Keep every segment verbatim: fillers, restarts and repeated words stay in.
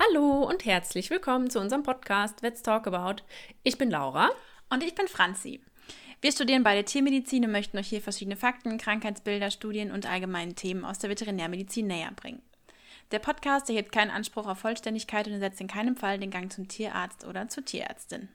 Hallo und herzlich willkommen zu unserem Podcast Let's Talk About. Ich bin Laura. Und ich bin Franzi. Wir studieren beide Tiermedizin und möchten euch hier verschiedene Fakten, Krankheitsbilder, Studien und allgemeine Themen aus der Veterinärmedizin näher bringen. Der Podcast erhebt keinen Anspruch auf Vollständigkeit und ersetzt in keinem Fall den Gang zum Tierarzt oder zur Tierärztin.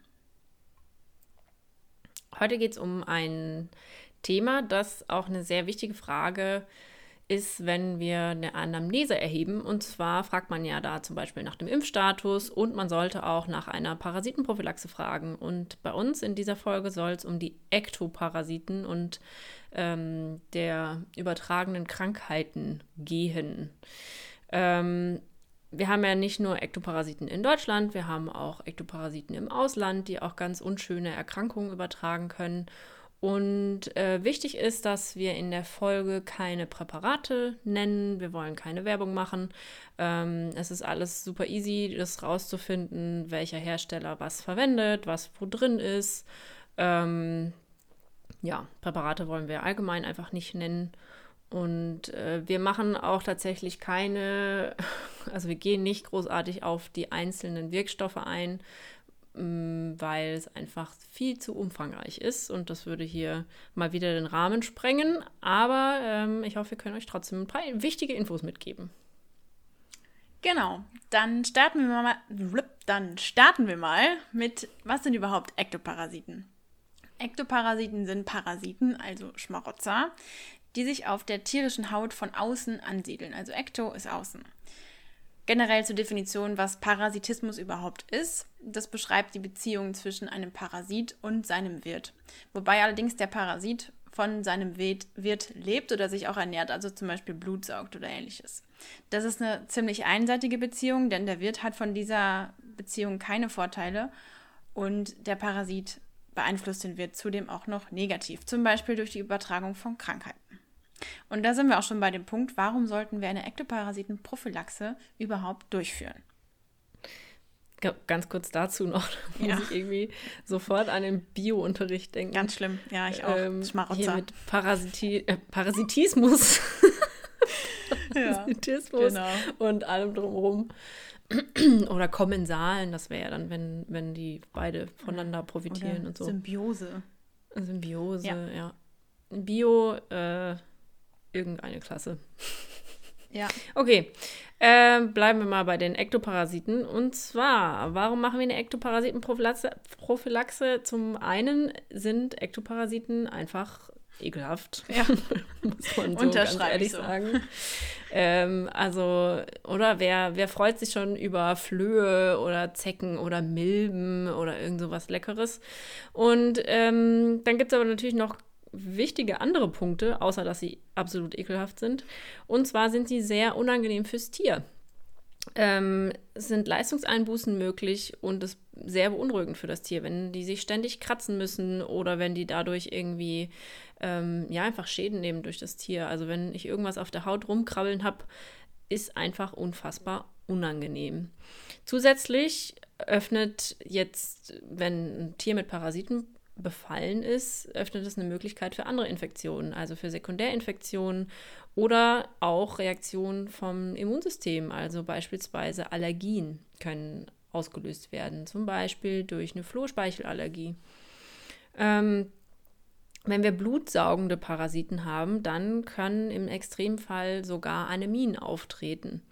Heute geht es um ein Thema, das auch eine sehr wichtige Frage ist, wenn wir eine Anamnese erheben. Und zwar fragt man ja da zum Beispiel nach dem Impfstatus und man sollte auch nach einer Parasitenprophylaxe fragen. Und bei uns in dieser Folge soll es um die Ektoparasiten und ähm, der übertragenen Krankheiten gehen. Ähm, wir haben ja nicht nur Ektoparasiten in Deutschland, wir haben auch Ektoparasiten im Ausland, die auch ganz unschöne Erkrankungen übertragen können. Und äh, wichtig ist, dass wir in der Folge keine Präparate nennen. Wir wollen keine Werbung machen. Ähm, es ist alles super easy, das rauszufinden, welcher Hersteller was verwendet, was wo drin ist. Ähm, ja, Präparate wollen wir allgemein einfach nicht nennen. Und äh, wir machen auch tatsächlich keine, also wir gehen nicht großartig auf die einzelnen Wirkstoffe ein, weil es einfach viel zu umfangreich ist und das würde hier mal wieder den Rahmen sprengen. Aber ähm, ich hoffe, wir können euch trotzdem ein paar wichtige Infos mitgeben. Genau, dann starten wir mal, dann starten wir mal mit, was sind überhaupt Ektoparasiten? Ektoparasiten sind Parasiten, also Schmarotzer, die sich auf der tierischen Haut von außen ansiedeln. Also Ekto ist außen. Generell zur Definition, was Parasitismus überhaupt ist. Das beschreibt die Beziehung zwischen einem Parasit und seinem Wirt. Wobei allerdings der Parasit von seinem Wirt lebt oder sich auch ernährt, also zum Beispiel Blut saugt oder ähnliches. Das ist eine ziemlich einseitige Beziehung, denn der Wirt hat von dieser Beziehung keine Vorteile und der Parasit beeinflusst den Wirt zudem auch noch negativ, zum Beispiel durch die Übertragung von Krankheiten. Und da sind wir auch schon bei dem Punkt, warum sollten wir eine Ektoparasitenprophylaxe überhaupt durchführen? Ganz kurz dazu noch, da ja. muss ich irgendwie sofort an den Bio-Unterricht denken. Ganz schlimm, ja, ich auch. Ähm, Schmarotzer. Hier mit Parasiti- äh, Parasitismus. Parasitismus ja, genau. Und allem drumherum. Oder Kommensalen, das wäre ja dann, wenn, wenn die beide voneinander profitieren Oder und so. Symbiose. Symbiose, ja. ja. Bio, äh, irgendeine Klasse. Ja. Okay, äh, bleiben wir mal bei den Ektoparasiten. Und zwar, warum machen wir eine Ektoparasitenprophylaxe? Prophylaxe? Zum einen sind Ektoparasiten einfach ekelhaft. Ja. Muss man so ganz ehrlich so. sagen. ähm, also, oder wer, wer freut sich schon über Flöhe oder Zecken oder Milben oder irgend sowas Leckeres? Und ähm, dann gibt es aber natürlich noch wichtige andere Punkte, außer dass sie absolut ekelhaft sind. Und zwar sind sie sehr unangenehm fürs Tier. Ähm, es sind Leistungseinbußen möglich und es ist sehr beunruhigend für das Tier, wenn die sich ständig kratzen müssen oder wenn die dadurch irgendwie ähm, ja einfach Schäden nehmen durch das Tier. Also wenn ich irgendwas auf der Haut rumkrabbeln habe, ist einfach unfassbar unangenehm. Zusätzlich öffnet jetzt, wenn ein Tier mit Parasiten befallen ist, öffnet es eine Möglichkeit für andere Infektionen, also für Sekundärinfektionen oder auch Reaktionen vom Immunsystem, also beispielsweise Allergien können ausgelöst werden, zum Beispiel durch eine Flohspeichelallergie. Ähm, wenn wir blutsaugende Parasiten haben, dann können im Extremfall sogar Anämien auftreten.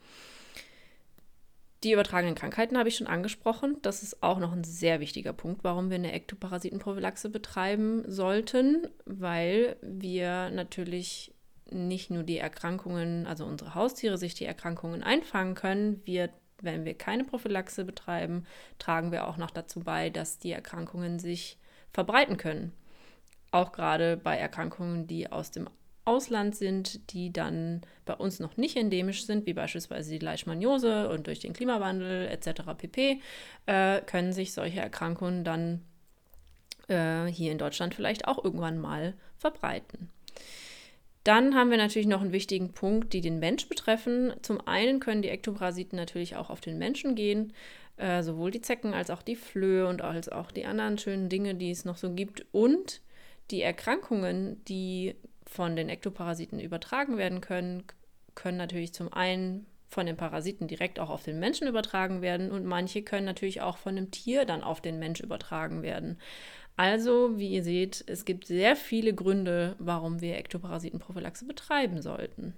Die übertragenen Krankheiten habe ich schon angesprochen. Das ist auch noch ein sehr wichtiger Punkt, warum wir eine Ektoparasitenprophylaxe betreiben sollten, weil wir natürlich nicht nur die Erkrankungen, also unsere Haustiere sich die Erkrankungen einfangen können. Wir, wenn wir keine Prophylaxe betreiben, tragen wir auch noch dazu bei, dass die Erkrankungen sich verbreiten können. Auch gerade bei Erkrankungen, die aus dem Ausland sind, die dann bei uns noch nicht endemisch sind, wie beispielsweise die Leishmaniose und durch den Klimawandel et cetera pp., äh, können sich solche Erkrankungen dann äh, hier in Deutschland vielleicht auch irgendwann mal verbreiten. Dann haben wir natürlich noch einen wichtigen Punkt, die den Mensch betreffen. Zum einen können die Ektoparasiten natürlich auch auf den Menschen gehen, äh, sowohl die Zecken als auch die Flöhe und als auch die anderen schönen Dinge, die es noch so gibt. Und die Erkrankungen, die von den Ektoparasiten übertragen werden können, können natürlich zum einen von den Parasiten direkt auch auf den Menschen übertragen werden und manche können natürlich auch von einem Tier dann auf den Mensch übertragen werden. Also, wie ihr seht, es gibt sehr viele Gründe, warum wir Ektoparasitenprophylaxe betreiben sollten.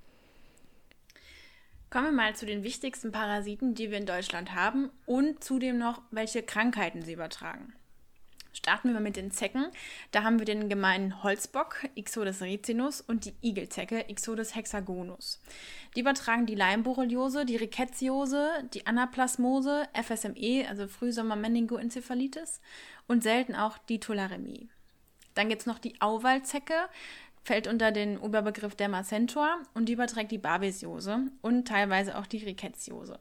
Kommen wir mal zu den wichtigsten Parasiten, die wir in Deutschland haben und zudem noch, welche Krankheiten sie übertragen. Starten wir mal mit den Zecken. Da haben wir den gemeinen Holzbock, Ixodes ricinus, und die Igelzecke, Ixodes hexagonus. Die übertragen die Leimborreliose, die Rickettsiose, die Anaplasmose, F S M E, also Frühsommer-Meningoenzephalitis, und selten auch die Tularemie. Dann gibt es noch die Auwaldzecke, fällt unter den Oberbegriff Dermacentor und die überträgt die Babesiose und teilweise auch die Rickettsiose.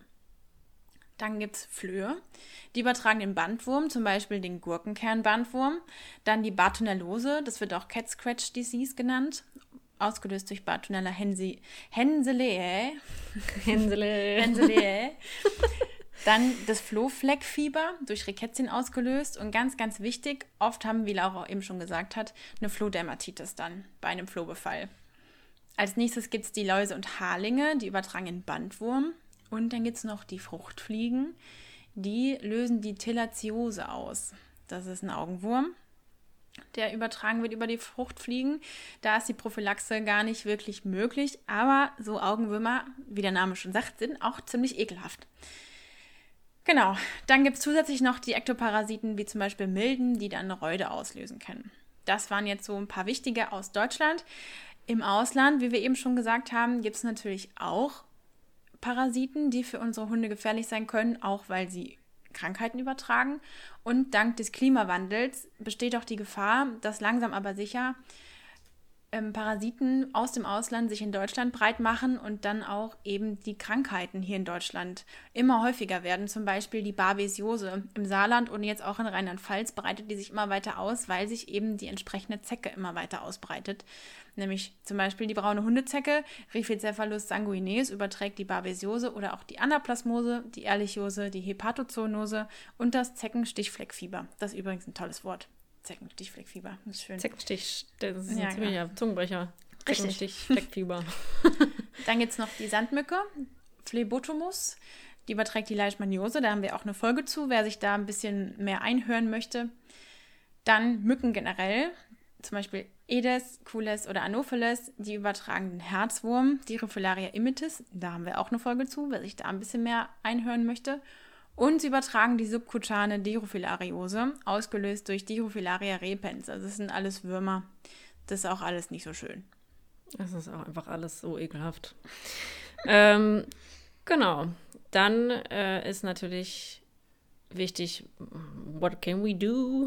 Dann gibt es Flöhe, die übertragen den Bandwurm, zum Beispiel den Gurkenkernbandwurm. Dann die Bartonellose, das wird auch Cat Scratch Disease genannt, ausgelöst durch Bartonella hensi- henseleae. Hänsele. Henseleae. Dann das Flohfleckfieber, durch Rickettsin ausgelöst. Und ganz, ganz wichtig, oft haben, wie Laura eben schon gesagt hat, eine Flohdermatitis dann bei einem Flohbefall. Als nächstes gibt es die Läuse und Harlinge, die übertragen den Bandwurm. Und dann gibt es noch die Fruchtfliegen, die lösen die Tillathiose aus. Das ist ein Augenwurm, der übertragen wird über die Fruchtfliegen. Da ist die Prophylaxe gar nicht wirklich möglich, aber so Augenwürmer, wie der Name schon sagt, sind auch ziemlich ekelhaft. Genau, dann gibt es zusätzlich noch die Ektoparasiten, wie zum Beispiel Milben, die dann eine Räude auslösen können. Das waren jetzt so ein paar wichtige aus Deutschland. Im Ausland, wie wir eben schon gesagt haben, gibt es natürlich auch Parasiten, die für unsere Hunde gefährlich sein können, auch weil sie Krankheiten übertragen. Und dank des Klimawandels besteht auch die Gefahr, dass langsam aber sicher ähm, Parasiten aus dem Ausland sich in Deutschland breit machen und dann auch eben die Krankheiten hier in Deutschland immer häufiger werden. Zum Beispiel die Babesiose im Saarland und jetzt auch in Rheinland-Pfalz breitet die sich immer weiter aus, weil sich eben die entsprechende Zecke immer weiter ausbreitet. Nämlich zum Beispiel die braune Hundezecke, Rhipicephalus sanguineus, überträgt die Babesiose oder auch die Anaplasmose, die Ehrlichiose, die Hepatozoonose und das Zeckenstichfleckfieber. Das ist übrigens ein tolles Wort. Zeckenstichfleckfieber, das ist schön. Zeckenstich, das ist Ja, ein ziemlicher genau. Zungenbrecher. Richtig. Zeckenstichfleckfieber. Dann gibt es noch die Sandmücke, Phlebotomus, die überträgt die Leishmaniose. Da haben wir auch eine Folge zu, wer sich da ein bisschen mehr einhören möchte. Dann Mücken generell, zum Beispiel Aedes, Cules oder Anopheles, die übertragen den Herzwurm, die Rhipilaria immitis. Da haben wir auch eine Folge zu, wer sich da ein bisschen mehr einhören möchte. Und sie übertragen die subkutane Dirophilariose, ausgelöst durch Dirophilaria repens. Also das sind alles Würmer. Das ist auch alles nicht so schön. Das ist auch einfach alles so ekelhaft. ähm, genau. Dann äh, ist natürlich wichtig, what can we do?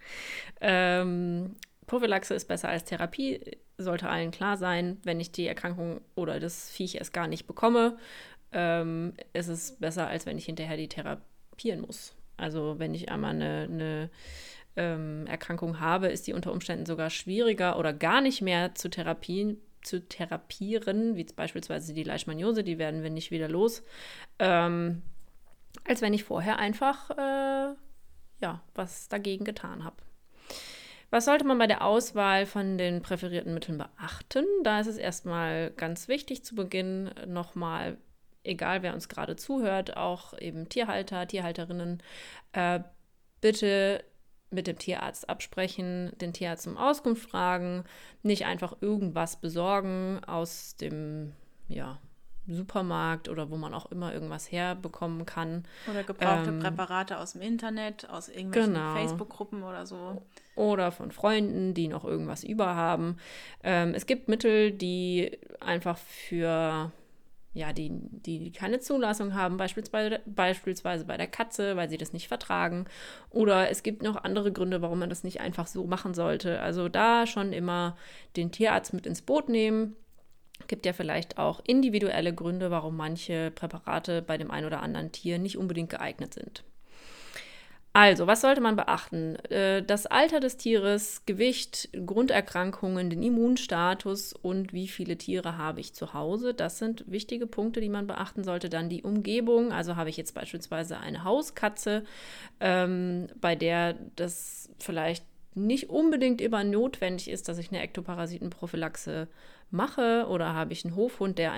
ähm, Prophylaxe ist besser als Therapie, sollte allen klar sein. Wenn ich die Erkrankung oder das Viech erst gar nicht bekomme, ähm, ist es besser, als wenn ich hinterher die therapieren muss. Also wenn ich einmal eine, eine ähm, Erkrankung habe, ist die unter Umständen sogar schwieriger oder gar nicht mehr zu therapien, zu therapieren, wie beispielsweise die Leishmaniose, die werden wir nicht wieder los, ähm, als wenn ich vorher einfach äh, ja, was dagegen getan habe. Was sollte man bei der Auswahl von den präferierten Mitteln beachten? Da ist es erstmal ganz wichtig zu Beginn nochmal, egal wer uns gerade zuhört, auch eben Tierhalter, Tierhalterinnen, äh, bitte mit dem Tierarzt absprechen, den Tierarzt um Auskunft fragen, nicht einfach irgendwas besorgen aus dem ja, Supermarkt oder wo man auch immer irgendwas herbekommen kann. Oder gebrauchte ähm, Präparate aus dem Internet, aus irgendwelchen genau. Facebook-Gruppen oder so. Oder von Freunden, die noch irgendwas über haben. Ähm, es gibt Mittel, die einfach für, ja, die, die keine Zulassung haben, beispielsweise, beispielsweise bei der Katze, weil sie das nicht vertragen. Oder es gibt noch andere Gründe, warum man das nicht einfach so machen sollte. Also da schon immer den Tierarzt mit ins Boot nehmen. Gibt ja vielleicht auch individuelle Gründe, warum manche Präparate bei dem einen oder anderen Tier nicht unbedingt geeignet sind. Also, was sollte man beachten? Das Alter des Tieres, Gewicht, Grunderkrankungen, den Immunstatus und wie viele Tiere habe ich zu Hause. Das sind wichtige Punkte, die man beachten sollte. Dann die Umgebung. Also habe ich jetzt beispielsweise eine Hauskatze, ähm, bei der das vielleicht nicht unbedingt immer notwendig ist, dass ich eine Ektoparasitenprophylaxe mache. Oder habe ich einen Hofhund, der einfach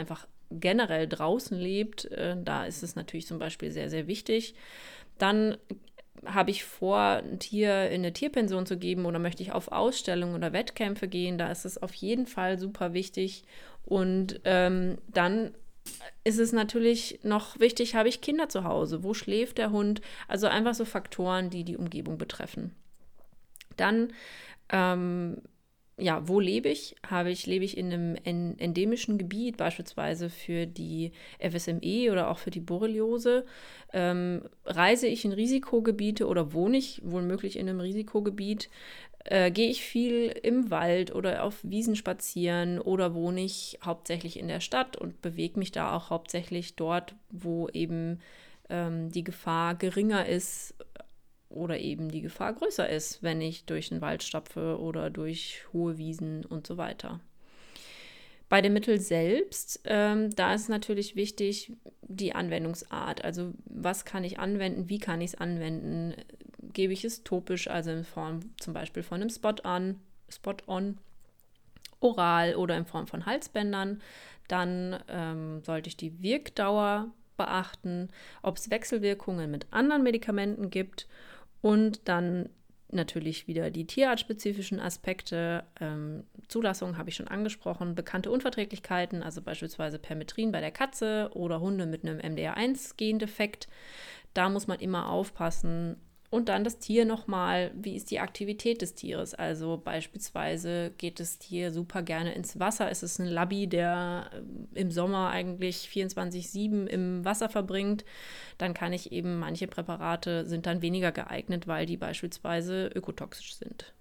generell draußen lebt, äh, da ist es natürlich zum Beispiel sehr, sehr wichtig. Dann habe ich vor, ein Tier in eine Tierpension zu geben oder möchte ich auf Ausstellungen oder Wettkämpfe gehen, da ist es auf jeden Fall super wichtig. Und ähm, dann ist es natürlich noch wichtig, habe ich Kinder zu Hause? Wo schläft der Hund? Also einfach so Faktoren, die die Umgebung betreffen. Dann, ähm, ja, wo lebe ich? Habe ich, lebe ich in einem en- endemischen Gebiet, beispielsweise für die F S M E oder auch für die Borreliose? Ähm, reise ich in Risikogebiete oder wohne ich womöglich in einem Risikogebiet? Äh, gehe ich viel im Wald oder auf Wiesen spazieren oder wohne ich hauptsächlich in der Stadt und bewege mich da auch hauptsächlich dort, wo eben ähm, die Gefahr geringer ist oder eben die Gefahr größer ist, wenn ich durch den Wald stapfe oder durch hohe Wiesen und so weiter. Bei dem Mittel selbst, ähm, da ist natürlich wichtig die Anwendungsart. Also was kann ich anwenden, wie kann ich es anwenden? Gebe ich es topisch, also in Form zum Beispiel von einem Spot-on, Spot-on, oral oder in Form von Halsbändern. Dann ähm, sollte ich die Wirkdauer beachten, ob es Wechselwirkungen mit anderen Medikamenten gibt und dann natürlich wieder die tierartspezifischen Aspekte. Ähm, Zulassung habe ich schon angesprochen. Bekannte Unverträglichkeiten, also beispielsweise Permetrin bei der Katze oder Hunde mit einem M D R eins Gendefekt. Da muss man immer aufpassen. Und dann das Tier nochmal, wie ist die Aktivität des Tieres? Also beispielsweise geht das Tier super gerne ins Wasser. Es ist ein Labby, der im Sommer eigentlich vierundzwanzig sieben im Wasser verbringt. Dann kann ich eben, manche Präparate sind dann weniger geeignet, weil die beispielsweise ökotoxisch sind.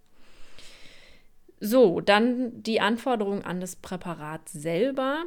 So, dann die Anforderungen an das Präparat selber.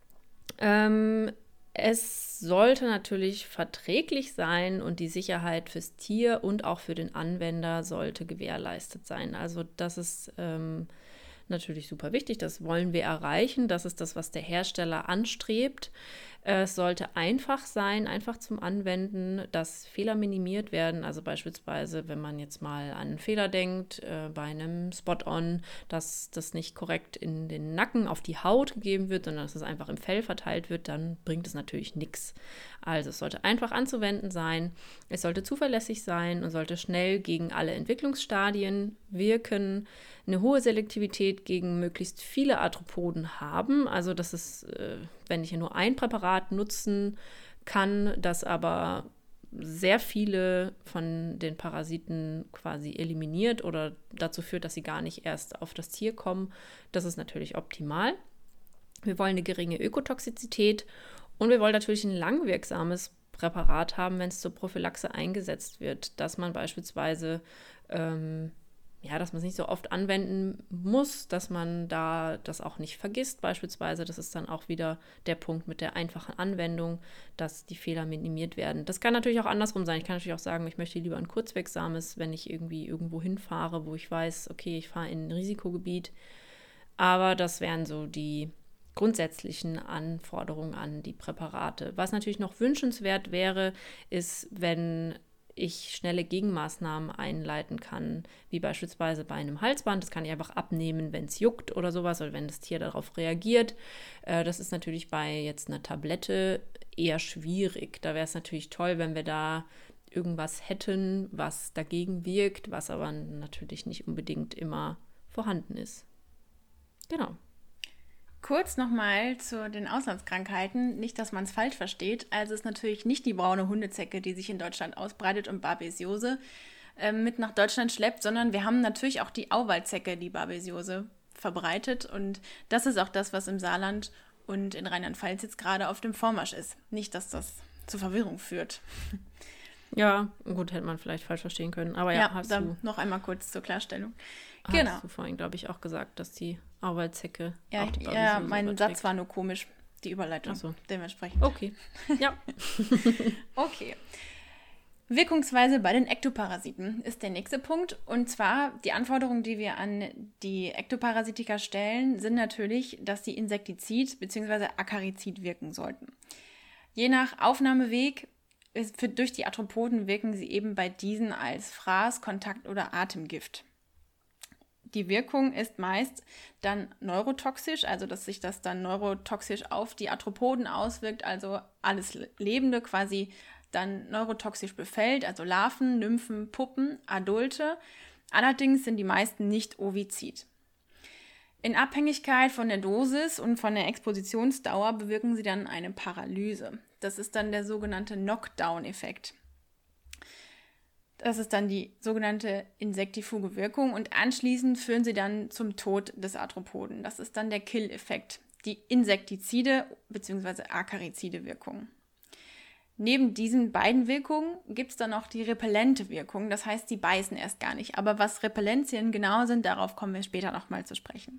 Ähm, Es sollte natürlich verträglich sein und die Sicherheit fürs Tier und auch für den Anwender sollte gewährleistet sein. Also das ist ähm, natürlich super wichtig, das wollen wir erreichen. Das ist das, was der Hersteller anstrebt. Es sollte einfach sein, einfach zum Anwenden, dass Fehler minimiert werden. Also beispielsweise, wenn man jetzt mal an einen Fehler denkt, äh, bei einem Spot-on, dass das nicht korrekt in den Nacken auf die Haut gegeben wird, sondern dass es einfach im Fell verteilt wird, dann bringt es natürlich nichts. Also es sollte einfach anzuwenden sein, es sollte zuverlässig sein und sollte schnell gegen alle Entwicklungsstadien wirken, eine hohe Selektivität gegen möglichst viele Arthropoden haben. Also das ist, äh, wenn ich nur ein Präparat nutzen kann, das aber sehr viele von den Parasiten quasi eliminiert oder dazu führt, dass sie gar nicht erst auf das Tier kommen. Das ist natürlich optimal. Wir wollen eine geringe Ökotoxizität und wir wollen natürlich ein langwirksames Präparat haben, wenn es zur Prophylaxe eingesetzt wird, dass man beispielsweise ähm, ja, dass man es nicht so oft anwenden muss, dass man da das auch nicht vergisst beispielsweise. Das ist dann auch wieder der Punkt mit der einfachen Anwendung, dass die Fehler minimiert werden. Das kann natürlich auch andersrum sein. Ich kann natürlich auch sagen, ich möchte lieber ein kurzwirksames, wenn ich irgendwie irgendwo hinfahre, wo ich weiß, okay, ich fahre in ein Risikogebiet. Aber das wären so die grundsätzlichen Anforderungen an die Präparate. Was natürlich noch wünschenswert wäre, ist, wenn ich schnelle Gegenmaßnahmen einleiten kann, wie beispielsweise bei einem Halsband. Das kann ich einfach abnehmen, wenn es juckt oder sowas oder wenn das Tier darauf reagiert. Äh, das ist natürlich bei jetzt einer Tablette eher schwierig. Da wäre es natürlich toll, wenn wir da irgendwas hätten, was dagegen wirkt, was aber natürlich nicht unbedingt immer vorhanden ist. Genau. Kurz nochmal zu den Auslandskrankheiten, nicht, dass man es falsch versteht. Also es ist natürlich nicht die braune Hundezecke, die sich in Deutschland ausbreitet und Babesiose äh, mit nach Deutschland schleppt, sondern wir haben natürlich auch die Auwaldzecke, die Babesiose verbreitet. Und das ist auch das, was im Saarland und in Rheinland-Pfalz jetzt gerade auf dem Vormarsch ist. Nicht, dass das zu Verwirrung führt. Ja, gut, hätte man vielleicht falsch verstehen können. Aber ja, Ja, hast dann du noch einmal kurz zur Klarstellung. Hast Genau. du vorhin, glaube ich, auch gesagt, dass die Auwaldzecke Ja, auch die ja, Babesiose mein überträgt. Satz war nur komisch, die Überleitung. Ach so. Dementsprechend. Okay. Ja. Okay. Wirkungsweise bei den Ektoparasiten ist der nächste Punkt. Und zwar die Anforderungen, die wir an die Ektoparasitika stellen, sind natürlich, dass die Insektizid bzw. Akarizid wirken sollten. Je nach Aufnahmeweg ist für, durch die Arthropoden wirken sie eben bei diesen als Fraß-, Kontakt- oder Atemgift. Die Wirkung ist meist dann neurotoxisch, also dass sich das dann neurotoxisch auf die Arthropoden auswirkt, also alles Lebende quasi dann neurotoxisch befällt, also Larven, Nymphen, Puppen, Adulte. Allerdings sind die meisten nicht ovizid. In Abhängigkeit von der Dosis und von der Expositionsdauer bewirken sie dann eine Paralyse. Das ist dann der sogenannte Knockdown-Effekt. Das ist dann die sogenannte insektifuge Wirkung und anschließend führen sie dann zum Tod des Arthropoden. Das ist dann der Kill-Effekt, die insektizide bzw. akarizide Wirkung. Neben diesen beiden Wirkungen gibt es dann noch die repellente Wirkung, das heißt, die beißen erst gar nicht. Aber was Repellenzien genau sind, darauf kommen wir später nochmal zu sprechen.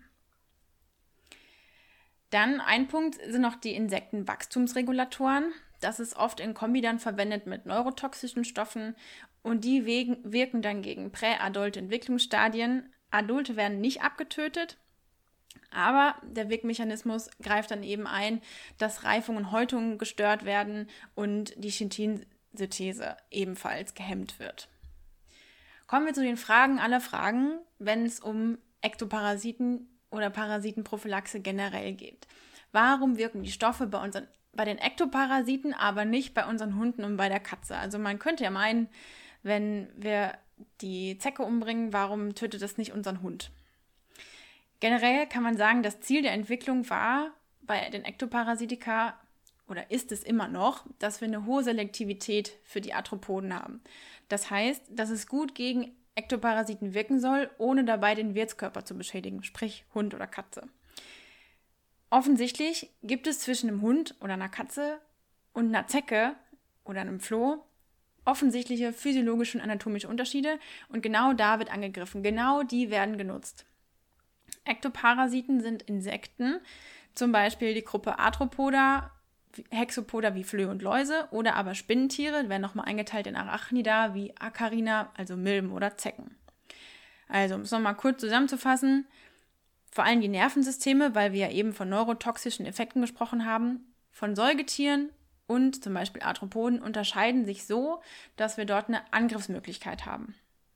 Dann ein Punkt sind noch die Insektenwachstumsregulatoren. Das ist oft in Kombi dann verwendet mit neurotoxischen Stoffen und die wirken dann gegen präadulte Entwicklungsstadien. Adulte werden nicht abgetötet, aber der Wirkmechanismus greift dann eben ein, dass Reifung und Häutung gestört werden und die Chitinsynthese ebenfalls gehemmt wird. Kommen wir zu den Fragen aller Fragen, wenn es um Ektoparasiten oder Parasitenprophylaxe generell geht. Warum wirken die Stoffe bei unseren bei den Ektoparasiten, aber nicht bei unseren Hunden und bei der Katze? Also man könnte ja meinen, wenn wir die Zecke umbringen, warum tötet das nicht unseren Hund? Generell kann man sagen, das Ziel der Entwicklung war bei den Ektoparasitika oder ist es immer noch, dass wir eine hohe Selektivität für die Arthropoden haben. Das heißt, dass es gut gegen Ektoparasiten wirken soll, ohne dabei den Wirtskörper zu beschädigen, sprich Hund oder Katze. Offensichtlich gibt es zwischen einem Hund oder einer Katze und einer Zecke oder einem Floh offensichtliche physiologische und anatomische Unterschiede und genau da wird angegriffen. Genau die werden genutzt. Ektoparasiten sind Insekten, zum Beispiel die Gruppe Arthropoda, Hexapoda wie Flöhe und Läuse oder aber Spinnentiere, werden nochmal eingeteilt in Arachnida wie Acarina, also Milben oder Zecken. Also, um es nochmal kurz zusammenzufassen, vor allem die Nervensysteme, weil wir ja eben von neurotoxischen Effekten gesprochen haben, von Säugetieren und zum Beispiel Arthropoden unterscheiden sich so, dass wir dort eine Angriffsmöglichkeit haben.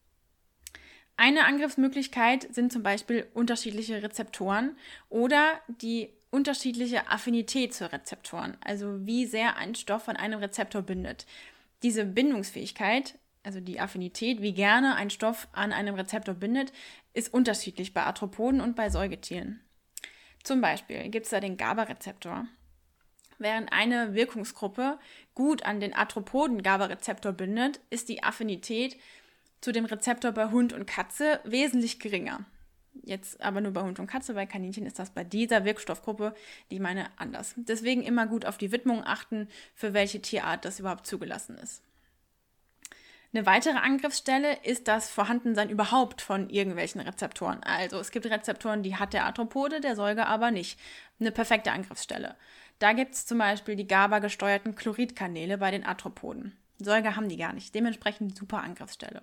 Eine Angriffsmöglichkeit sind zum Beispiel unterschiedliche Rezeptoren oder die unterschiedliche Affinität zu Rezeptoren, also wie sehr ein Stoff an einem Rezeptor bindet. Diese Bindungsfähigkeit, also die Affinität, wie gerne ein Stoff an einem Rezeptor bindet, ist unterschiedlich bei Arthropoden und bei Säugetieren. Zum Beispiel gibt es da den GABA-Rezeptor. Während eine Wirkungsgruppe gut an den Arthropoden-GABA-Rezeptor bindet, ist die Affinität zu dem Rezeptor bei Hund und Katze wesentlich geringer. Jetzt aber nur bei Hund und Katze, bei Kaninchen ist das bei dieser Wirkstoffgruppe, die ich meine, anders. Deswegen immer gut auf die Widmung achten, für welche Tierart das überhaupt zugelassen ist. Eine weitere Angriffsstelle ist das Vorhandensein überhaupt von irgendwelchen Rezeptoren. Also es gibt Rezeptoren, die hat der Arthropode, der Säuger aber nicht. Eine perfekte Angriffsstelle. Da gibt es zum Beispiel die GABA-gesteuerten Chloridkanäle bei den Arthropoden. Säuger haben die gar nicht. Dementsprechend super Angriffsstelle.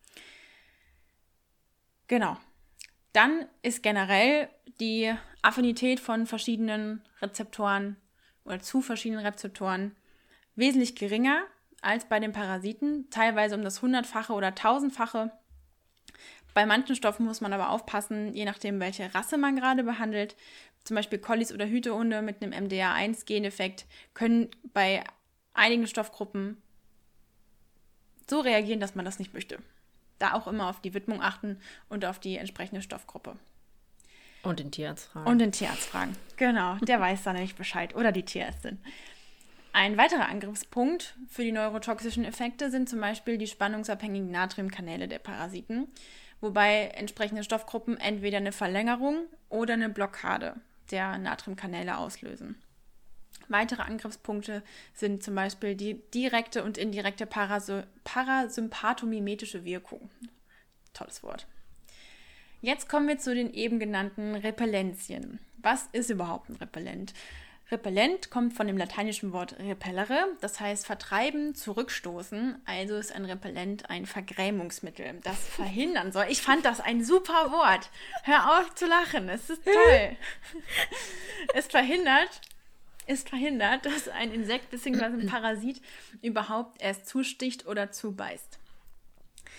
Genau. Dann ist generell die Affinität von verschiedenen Rezeptoren oder zu verschiedenen Rezeptoren wesentlich geringer als bei den Parasiten, teilweise um das hundertfache oder tausendfache. Bei manchen Stoffen muss man aber aufpassen, je nachdem, welche Rasse man gerade behandelt. Zum Beispiel Collies oder Hütehunde mit einem M D R eins Geneffekt können bei einigen Stoffgruppen so reagieren, dass man das nicht möchte. Da auch immer auf die Widmung achten und auf die entsprechende Stoffgruppe. Und den Tierarzt fragen. Und den Tierarzt fragen. Genau, der weiß da nämlich Bescheid. Oder die Tierärztin. Ein weiterer Angriffspunkt für die neurotoxischen Effekte sind zum Beispiel die spannungsabhängigen Natriumkanäle der Parasiten, wobei entsprechende Stoffgruppen entweder eine Verlängerung oder eine Blockade der Natriumkanäle auslösen. Weitere Angriffspunkte sind zum Beispiel die direkte und indirekte Parasy- parasympathomimetische Wirkung. Tolles Wort. Jetzt kommen wir zu den eben genannten Repellenzien. Was ist überhaupt ein Repellent? Repellent kommt von dem lateinischen Wort repellere, das heißt vertreiben, zurückstoßen. Also ist ein Repellent ein Vergrämungsmittel, das verhindern soll. Ich fand das ein super Wort. Hör auf zu lachen, es ist toll. Es verhindert, ist verhindert, dass ein Insekt bzw. ein Parasit überhaupt erst zusticht oder zubeißt.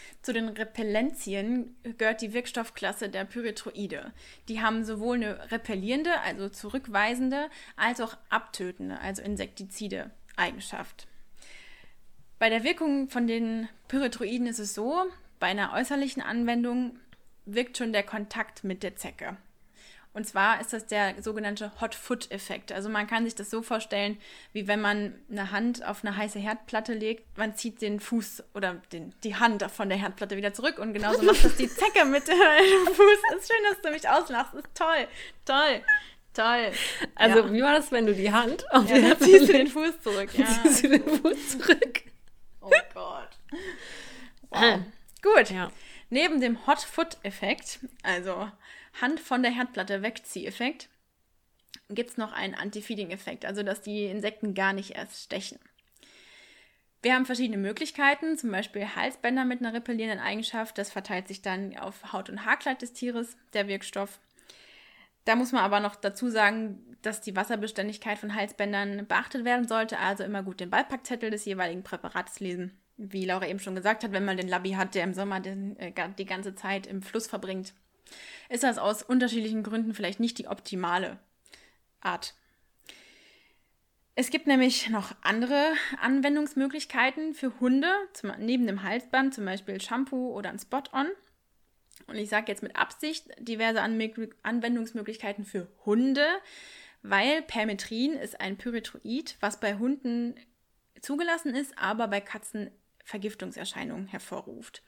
Zu den Repellenzien gehört die Wirkstoffklasse der Pyrethroide. Die haben sowohl eine repellierende, also zurückweisende, als auch abtötende, also Insektizide Eigenschaft. Bei der Wirkung von den Pyrethroiden ist es so, bei einer äußerlichen Anwendung wirkt schon der Kontakt mit der Zecke. Und zwar ist das der sogenannte Hot-Foot-Effekt. Also man kann sich das so vorstellen, wie wenn man eine Hand auf eine heiße Herdplatte legt, man zieht den Fuß oder den, die Hand von der Herdplatte wieder zurück und genauso macht das die Zecke mit dem Fuß. Ist schön, dass du mich auslachst. Ist toll, toll, toll. Also ja. wie war das, wenn du die Hand auf ja, die dann ziehst du den Fuß zurück. Ja. Ziehst du den Fuß zurück. Oh Gott. Wow. Gut. Ja. Neben dem Hot-Foot-Effekt, also Hand von der Herdplatte wegzieh-Effekt, gibt es noch einen Anti-Feeding-Effekt, also dass die Insekten gar nicht erst stechen. Wir haben verschiedene Möglichkeiten, zum Beispiel Halsbänder mit einer repellierenden Eigenschaft. Das verteilt sich dann auf Haut- und Haarkleid des Tieres, der Wirkstoff. Da muss man aber noch dazu sagen, dass die Wasserbeständigkeit von Halsbändern beachtet werden sollte, also immer gut den Beipackzettel des jeweiligen Präparats lesen. Wie Laura eben schon gesagt hat, wenn man den Labby hat, der im Sommer den, äh, die ganze Zeit im Fluss verbringt, ist das aus unterschiedlichen Gründen vielleicht nicht die optimale Art. Es gibt nämlich noch andere Anwendungsmöglichkeiten für Hunde, zum, neben dem Halsband, zum Beispiel Shampoo oder ein Spot-On. Und ich sage jetzt mit Absicht diverse Anme- Anwendungsmöglichkeiten für Hunde, weil Permetrin ist ein Pyrethroid, was bei Hunden zugelassen ist, aber bei Katzen Vergiftungserscheinungen hervorruft.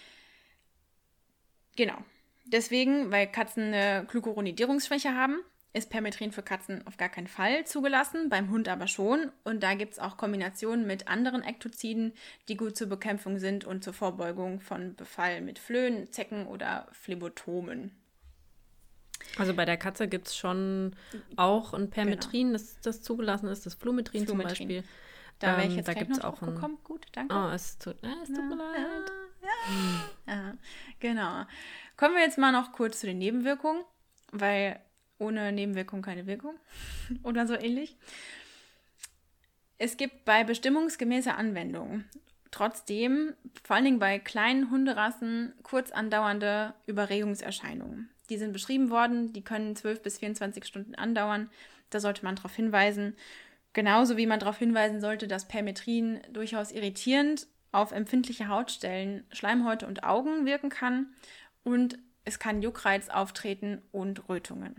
Genau. Deswegen, weil Katzen eine Glucuronidierungsschwäche haben, ist Permetrin für Katzen auf gar keinen Fall zugelassen, beim Hund aber schon. Und da gibt es auch Kombinationen mit anderen Ektoziden, die gut zur Bekämpfung sind und zur Vorbeugung von Befall mit Flöhen, Zecken oder Phlebotomen. Also bei der Katze gibt es schon auch ein Permetrin, genau. das, das zugelassen ist, das Flumetrin, Flumetrin. zum Beispiel. Da wäre ich jetzt ähm, gleich noch drauf ein... gekommen. Gut, danke. Oh, es tut, äh, es tut ja, mir leid. Ja, ja, genau. Kommen wir jetzt mal noch kurz zu den Nebenwirkungen, weil ohne Nebenwirkung keine Wirkung oder so ähnlich. Es gibt bei bestimmungsgemäßer Anwendung trotzdem, vor allen Dingen bei kleinen Hunderassen, kurz andauernde Überregungserscheinungen. Die sind beschrieben worden, die können zwölf bis vierundzwanzig Stunden andauern. Da sollte man darauf hinweisen. Genauso wie man darauf hinweisen sollte, dass Permetrin durchaus irritierend auf empfindliche Hautstellen, Schleimhäute und Augen wirken kann und es kann Juckreiz auftreten und Rötungen.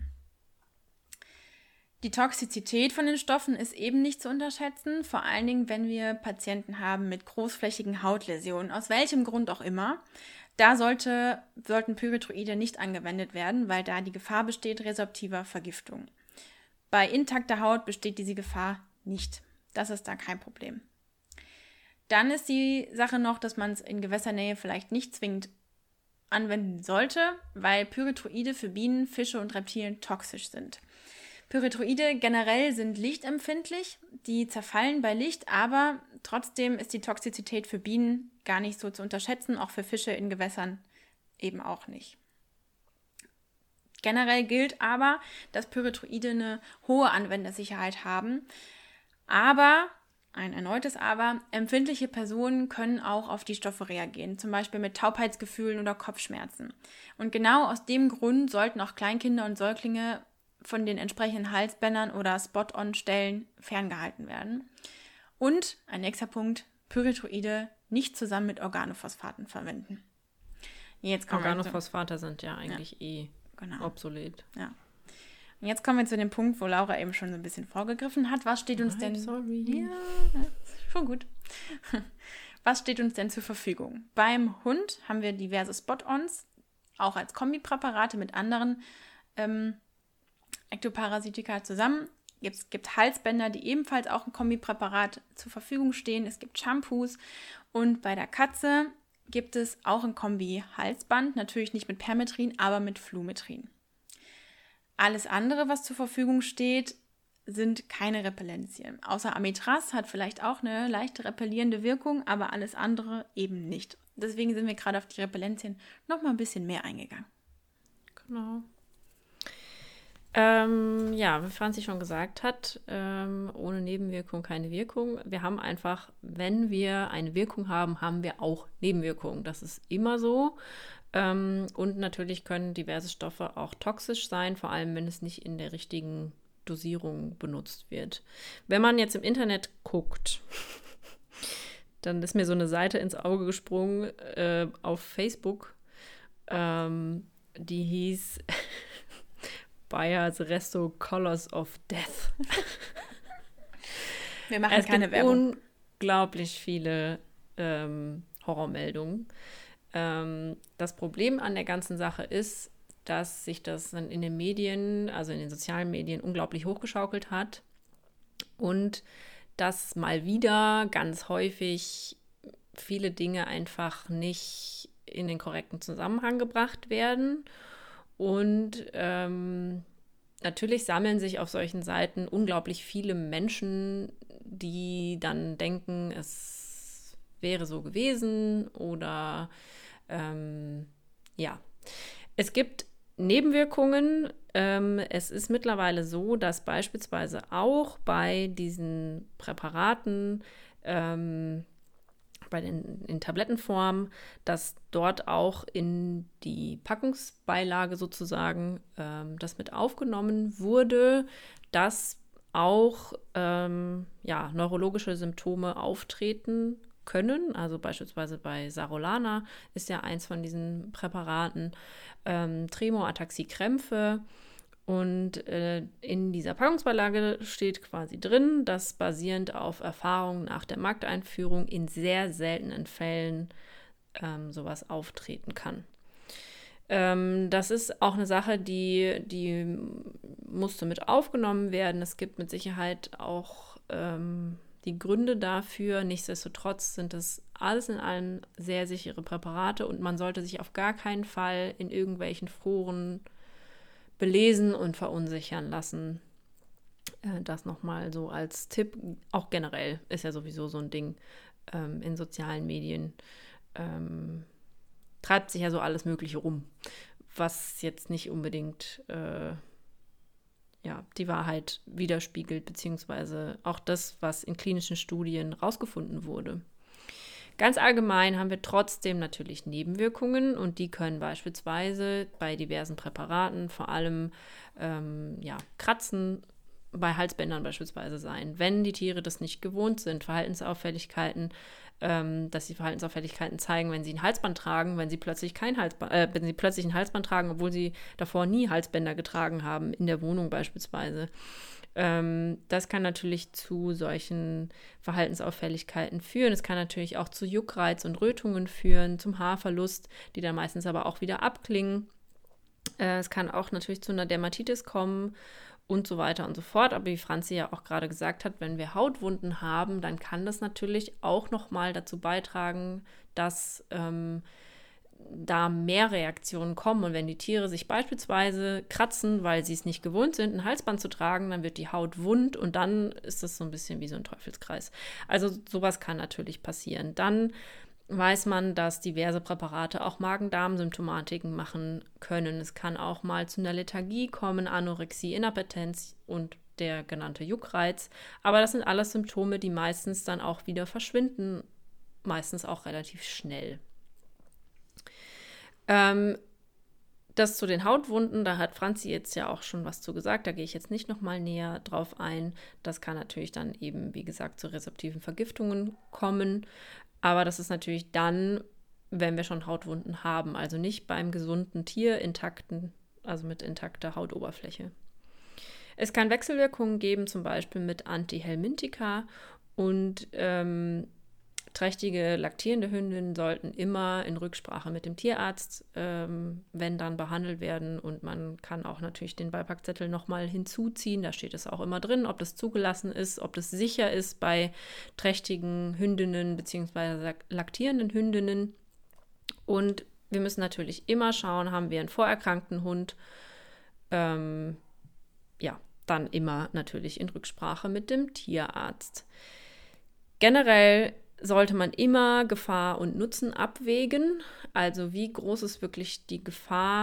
Die Toxizität von den Stoffen ist eben nicht zu unterschätzen, vor allen Dingen, wenn wir Patienten haben mit großflächigen Hautläsionen, aus welchem Grund auch immer. Da sollte, sollten Pyrethroide nicht angewendet werden, weil da die Gefahr besteht resorptiver Vergiftung. Bei intakter Haut besteht diese Gefahr nicht. Das ist da kein Problem. Dann ist die Sache noch, dass man es in Gewässernähe vielleicht nicht zwingend anwenden sollte, weil Pyrethroide für Bienen, Fische und Reptilien toxisch sind. Pyrethroide generell sind lichtempfindlich, die zerfallen bei Licht, aber trotzdem ist die Toxizität für Bienen gar nicht so zu unterschätzen, auch für Fische in Gewässern eben auch nicht. Generell gilt aber, dass Pyrethroide eine hohe Anwendersicherheit haben, aber, ein erneutes Aber, empfindliche Personen können auch auf die Stoffe reagieren, zum Beispiel mit Taubheitsgefühlen oder Kopfschmerzen. Und genau aus dem Grund sollten auch Kleinkinder und Säuglinge von den entsprechenden Halsbändern oder Spot-on-Stellen ferngehalten werden. Und, ein nächster Punkt, Pyrethroide nicht zusammen mit Organophosphaten verwenden. Jetzt kommen Organophosphate sind ja eigentlich ja. eh genau. obsolet. Ja. Und jetzt kommen wir zu dem Punkt, wo Laura eben schon so ein bisschen vorgegriffen hat. Was steht uns I'm denn... Sorry. Ja, schon gut. Was steht uns denn zur Verfügung? Beim Hund haben wir diverse Spot-ons, auch als Kombipräparate mit anderen ähm, Ektoparasitika zusammen. Es gibt Halsbänder, die ebenfalls auch ein Kombipräparat zur Verfügung stehen. Es gibt Shampoos. Und bei der Katze gibt es auch ein Kombi-Halsband. Natürlich nicht mit Permetrin, aber mit Flumetrin. Alles andere, was zur Verfügung steht, sind keine Repellenzien. Außer Amitraz hat vielleicht auch eine leichte repellierende Wirkung, aber alles andere eben nicht. Deswegen sind wir gerade auf die Repellenzien noch mal ein bisschen mehr eingegangen. Genau. Ähm, ja, wie Franzi schon gesagt hat, ähm, ohne Nebenwirkung keine Wirkung. Wir haben einfach, wenn wir eine Wirkung haben, haben wir auch Nebenwirkungen. Das ist immer so. Ähm, und natürlich können diverse Stoffe auch toxisch sein, vor allem wenn es nicht in der richtigen Dosierung benutzt wird. Wenn man jetzt im Internet guckt, dann ist mir so eine Seite ins Auge gesprungen äh, auf Facebook, ähm, die hieß Bayer's Resto Colors of Death. Wir machen Es keine gibt Werbung. unglaublich viele ähm, Horrormeldungen. Ähm, das Problem an der ganzen Sache ist, dass sich das dann in den Medien, also in den sozialen Medien, unglaublich hochgeschaukelt hat und dass mal wieder ganz häufig viele Dinge einfach nicht in den korrekten Zusammenhang gebracht werden. Und ähm, natürlich sammeln sich auf solchen Seiten unglaublich viele Menschen, die dann denken, es wäre so gewesen oder ähm, ja. Es gibt Nebenwirkungen. Ähm, es ist mittlerweile so, dass beispielsweise auch bei diesen Präparaten, ähm, bei den in Tablettenform, dass dort auch in die Packungsbeilage sozusagen ähm, das mit aufgenommen wurde, dass auch ähm, ja, neurologische Symptome auftreten können. Also beispielsweise bei Sarolana ist ja eins von diesen Präparaten, ähm, Tremor, Ataxie, Krämpfe. Und äh, in dieser Packungsbeilage steht quasi drin, dass basierend auf Erfahrungen nach der Markteinführung in sehr seltenen Fällen ähm, sowas auftreten kann. Ähm, das ist auch eine Sache, die, die musste mit aufgenommen werden. Es gibt mit Sicherheit auch ähm, die Gründe dafür. Nichtsdestotrotz sind es alles in allem sehr sichere Präparate und man sollte sich auf gar keinen Fall in irgendwelchen Foren belesen und verunsichern lassen. Äh, das nochmal so als Tipp. Auch generell ist ja sowieso so ein Ding ähm, in sozialen Medien. Ähm, treibt sich ja so alles Mögliche rum, was jetzt nicht unbedingt äh, ja, die Wahrheit widerspiegelt, beziehungsweise auch das, was in klinischen Studien rausgefunden wurde. Ganz allgemein haben wir trotzdem natürlich Nebenwirkungen und die können beispielsweise bei diversen Präparaten vor allem ähm, ja, Kratzen bei Halsbändern beispielsweise sein. Wenn die Tiere das nicht gewohnt sind, Verhaltensauffälligkeiten, ähm, dass sie Verhaltensauffälligkeiten zeigen, wenn sie ein Halsband tragen, wenn sie plötzlich kein Halsband, äh, wenn sie plötzlich ein Halsband tragen, obwohl sie davor nie Halsbänder getragen haben, in der Wohnung beispielsweise. Ähm, das kann natürlich zu solchen Verhaltensauffälligkeiten führen. Es kann natürlich auch zu Juckreiz und Rötungen führen, zum Haarverlust, die dann meistens aber auch wieder abklingen. Äh, es kann auch natürlich zu einer Dermatitis kommen und so weiter und so fort. Aber wie Franzi ja auch gerade gesagt hat, wenn wir Hautwunden haben, dann kann das natürlich auch nochmal dazu beitragen, dass ähm, da mehr Reaktionen kommen. Und wenn die Tiere sich beispielsweise kratzen, weil sie es nicht gewohnt sind, ein Halsband zu tragen, dann wird die Haut wund und dann ist das so ein bisschen wie so ein Teufelskreis. Also sowas kann natürlich passieren. Dann weiß man, dass diverse Präparate auch Magen-Darm-Symptomatiken machen können. Es kann auch mal zu einer Lethargie kommen, Anorexie, Inappetenz und der genannte Juckreiz. Aber das sind alles Symptome, die meistens dann auch wieder verschwinden, meistens auch relativ schnell. Ähm, das zu den Hautwunden, da hat Franzi jetzt ja auch schon was zu gesagt, da gehe ich jetzt nicht nochmal näher drauf ein. Das kann natürlich dann eben, wie gesagt, zu rezeptiven Vergiftungen kommen. Aber das ist natürlich dann, wenn wir schon Hautwunden haben, also nicht beim gesunden Tier intakten, also mit intakter Hautoberfläche. Es kann Wechselwirkungen geben, zum Beispiel mit Antihelmintika und ähm, trächtige, laktierende Hündinnen sollten immer in Rücksprache mit dem Tierarzt, ähm, wenn dann behandelt werden. Und man kann auch natürlich den Beipackzettel nochmal hinzuziehen. Da steht es auch immer drin, ob das zugelassen ist, ob das sicher ist bei trächtigen Hündinnen bzw. laktierenden Hündinnen. Und wir müssen natürlich immer schauen, haben wir einen vorerkrankten Hund? Ähm, ja, dann immer natürlich in Rücksprache mit dem Tierarzt. Generell sollte man immer Gefahr und Nutzen abwägen. Also wie groß ist wirklich die Gefahr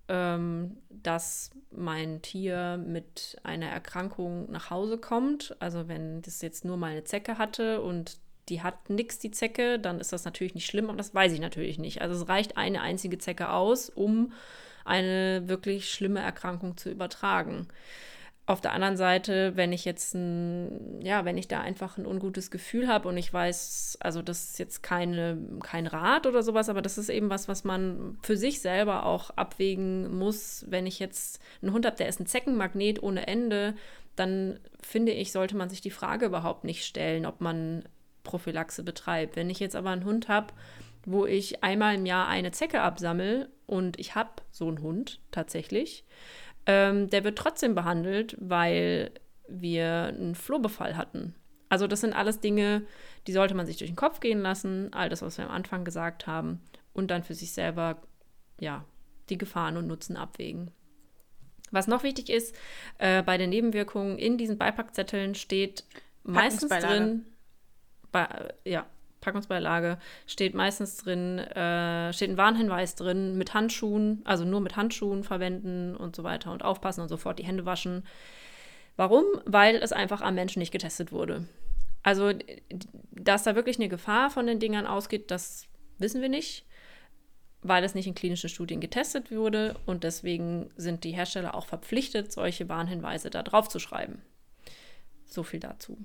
ähm, dass mein Tier mit einer Erkrankung nach Hause kommt. Also wenn das jetzt nur mal eine Zecke hatte und die hat nix, die Zecke, dann ist das natürlich nicht schlimm, aber das weiß ich natürlich nicht. Also es reicht eine einzige Zecke aus, um eine wirklich schlimme Erkrankung zu übertragen. Auf der anderen Seite, wenn ich jetzt ein, ja, wenn ich da einfach ein ungutes Gefühl habe und ich weiß, also das ist jetzt keine, kein Rat oder sowas, aber das ist eben was, was man für sich selber auch abwägen muss. Wenn ich jetzt einen Hund habe, der ist ein Zeckenmagnet ohne Ende, dann finde ich, sollte man sich die Frage überhaupt nicht stellen, ob man Prophylaxe betreibt. Wenn ich jetzt aber einen Hund habe, wo ich einmal im Jahr eine Zecke absammle und ich habe so einen Hund tatsächlich, ähm, der wird trotzdem behandelt, weil wir einen Flohbefall hatten. Also das sind alles Dinge, die sollte man sich durch den Kopf gehen lassen, all das, was wir am Anfang gesagt haben, und dann für sich selber, ja, die Gefahren und Nutzen abwägen. Was noch wichtig ist, äh, bei den Nebenwirkungen in diesen Beipackzetteln steht meistens drin, bei, ja, Packungsbeilage steht meistens drin, äh, steht ein Warnhinweis drin mit Handschuhen, also nur mit Handschuhen verwenden und so weiter und aufpassen und sofort die Hände waschen. Warum? Weil es einfach am Menschen nicht getestet wurde. Also, dass da wirklich eine Gefahr von den Dingern ausgeht, das wissen wir nicht, weil es nicht in klinischen Studien getestet wurde und deswegen sind die Hersteller auch verpflichtet, solche Warnhinweise da drauf zu schreiben. So viel dazu.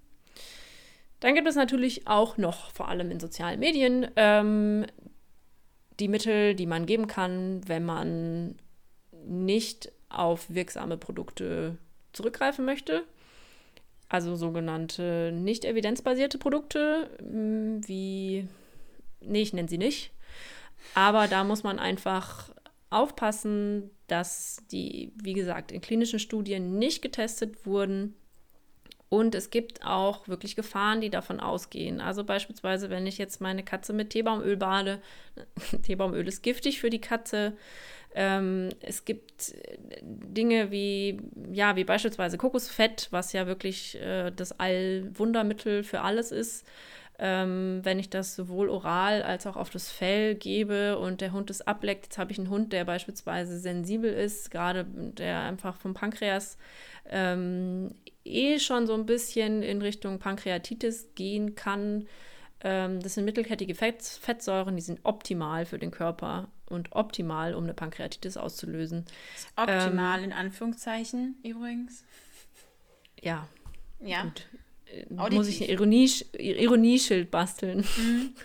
Dann gibt es natürlich auch noch, vor allem in sozialen Medien, ähm, die Mittel, die man geben kann, wenn man nicht auf wirksame Produkte zurückgreifen möchte. Also sogenannte nicht evidenzbasierte Produkte, wie, nee, ich nenne sie nicht. Aber da muss man einfach aufpassen, dass die, wie gesagt, in klinischen Studien nicht getestet wurden. Und es gibt auch wirklich Gefahren, die davon ausgehen. Also beispielsweise, wenn ich jetzt meine Katze mit Teebaumöl bade, Teebaumöl ist giftig für die Katze. Ähm, es gibt Dinge wie, ja, wie beispielsweise Kokosfett, was ja wirklich äh, das Allwundermittel für alles ist. Ähm, wenn ich das sowohl oral als auch auf das Fell gebe und der Hund es ableckt, jetzt habe ich einen Hund, der beispielsweise sensibel ist, gerade der einfach vom Pankreas ähm, eh schon so ein bisschen in Richtung Pankreatitis gehen kann. Ähm, das sind mittelkettige Fett, Fettsäuren, die sind optimal für den Körper und optimal, um eine Pankreatitis auszulösen. Optimal ähm, in Anführungszeichen übrigens. Ja. Ja. Gut. Muss ich ein Ironie, Ironieschild basteln. Mhm.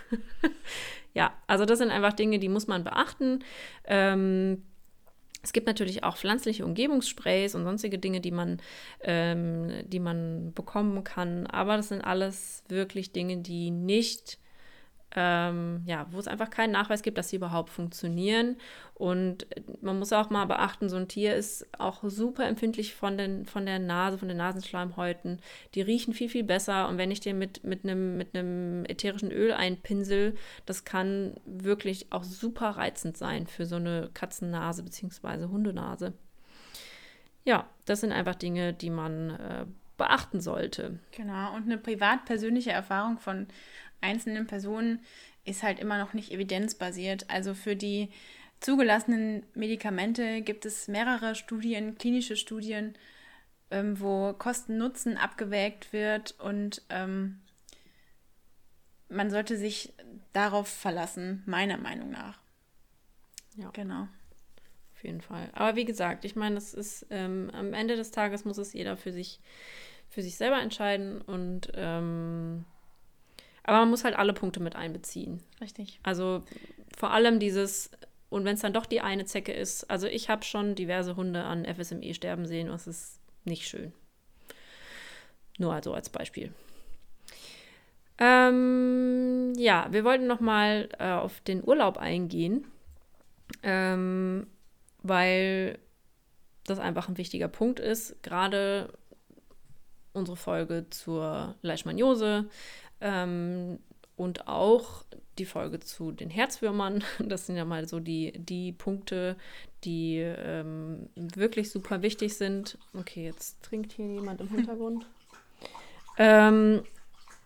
Ja, also das sind einfach Dinge, die muss man beachten. Ähm, es gibt natürlich auch pflanzliche Umgebungssprays und sonstige Dinge, die man, ähm, die man bekommen kann. Aber das sind alles wirklich Dinge, die nicht, ähm, ja, wo es einfach keinen Nachweis gibt, dass sie überhaupt funktionieren. Und man muss auch mal beachten, so ein Tier ist auch super empfindlich von, den, von der Nase, von den Nasenschleimhäuten. Die riechen viel, viel besser. Und wenn ich den mit, mit einem mit einem ätherischen Öl einpinsel, das kann wirklich auch super reizend sein für so eine Katzennase bzw. Hundenase. Ja, das sind einfach Dinge, die man äh, beachten sollte. Genau, und eine privat-persönliche Erfahrung von einzelnen Personen ist halt immer noch nicht evidenzbasiert. Also für die zugelassenen Medikamente gibt es mehrere Studien, klinische Studien, ähm, wo Kosten-Nutzen abgewägt wird und ähm, man sollte sich darauf verlassen, meiner Meinung nach. Ja. Genau. Auf jeden Fall. Aber wie gesagt, ich meine, das ist ähm, am Ende des Tages muss es jeder für sich, für sich selber entscheiden und ähm, aber man muss halt alle Punkte mit einbeziehen. Richtig. Also vor allem dieses, und wenn es dann doch die eine Zecke ist, also ich habe schon diverse Hunde an F S M E sterben sehen und es ist nicht schön. Nur also als Beispiel. Ähm, ja, wir wollten noch mal äh, auf den Urlaub eingehen, ähm, weil das einfach ein wichtiger Punkt ist. Gerade unsere Folge zur Leishmaniose ähm, und auch die Folge zu den Herzwürmern. Das sind ja mal so die, die Punkte, die ähm, wirklich super wichtig sind. Okay, jetzt trinkt hier jemand im Hintergrund. ähm,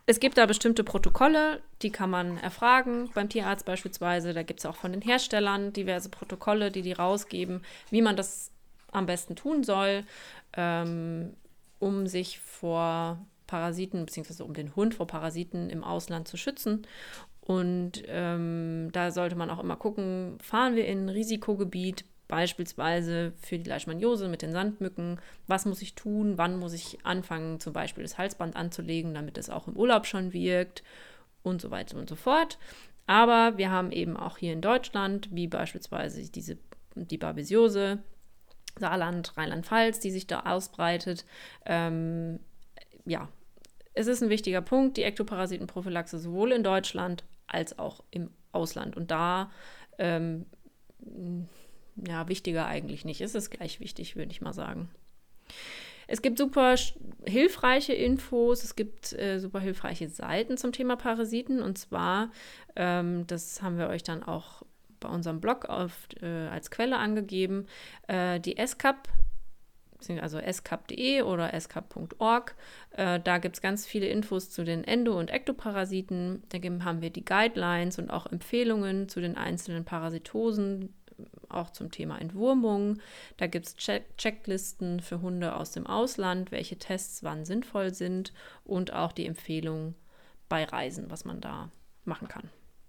Es gibt da bestimmte Protokolle, die kann man erfragen, beim Tierarzt beispielsweise. Da gibt es auch von den Herstellern diverse Protokolle, die die rausgeben, wie man das am besten tun soll, ähm, um sich vor Parasiten, beziehungsweise um den Hund vor Parasiten im Ausland zu schützen. Und ähm, da sollte man auch immer gucken, fahren wir in ein Risikogebiet, beispielsweise für die Leishmaniose mit den Sandmücken. Was muss ich tun? Wann muss ich anfangen, zum Beispiel das Halsband anzulegen, damit es auch im Urlaub schon wirkt und so weiter und so fort. Aber wir haben eben auch hier in Deutschland, wie beispielsweise diese, die Babesiose, Saarland, Rheinland-Pfalz, die sich da ausbreitet. Ähm, ja, es ist ein wichtiger Punkt, die Ektoparasitenprophylaxe sowohl in Deutschland als auch im Ausland. Und da ähm, ja, wichtiger eigentlich nicht. Es ist gleich wichtig, würde ich mal sagen. Es gibt super hilfreiche Infos, es gibt äh, super hilfreiche Seiten zum Thema Parasiten. Und zwar, ähm, das haben wir euch dann auch bei unserem Blog auf, äh, als Quelle angegeben, äh, die S C A P, also s c a p punkt d e oder s c a p punkt org. Äh, da gibt es ganz viele Infos zu den Endo- und Ektoparasiten. Da haben wir die Guidelines und auch Empfehlungen zu den einzelnen Parasitosen, auch zum Thema Entwurmung. Da gibt es Check- Checklisten für Hunde aus dem Ausland, welche Tests wann sinnvoll sind und auch die Empfehlung bei Reisen, was man da machen kann.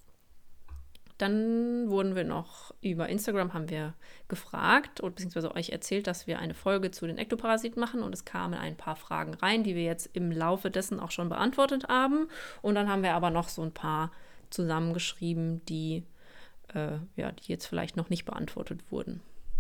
Dann wurden wir noch über Instagram, haben wir gefragt oder beziehungsweise euch erzählt, dass wir eine Folge zu den Ektoparasiten machen und es kamen ein paar Fragen rein, die wir jetzt im Laufe dessen auch schon beantwortet haben. Und dann haben wir aber noch so ein paar zusammengeschrieben, die Äh, ja, die jetzt vielleicht noch nicht beantwortet wurden.